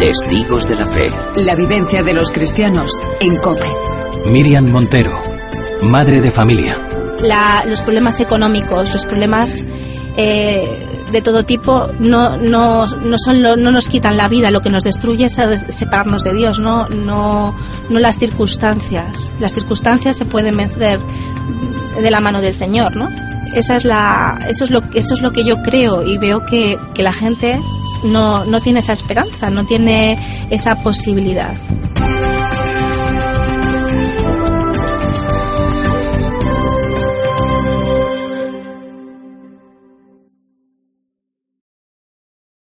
Testigos de la fe. La vivencia de los cristianos en COPE. Miriam Montero, madre de familia. Los problemas económicos, los problemas de todo tipo no nos quitan la vida. Lo que nos destruye es separarnos de Dios, no las circunstancias. Las circunstancias se pueden vencer de la mano del Señor, ¿no? Eso es lo que yo creo, y veo que la gente no tiene esa esperanza, no tiene esa posibilidad.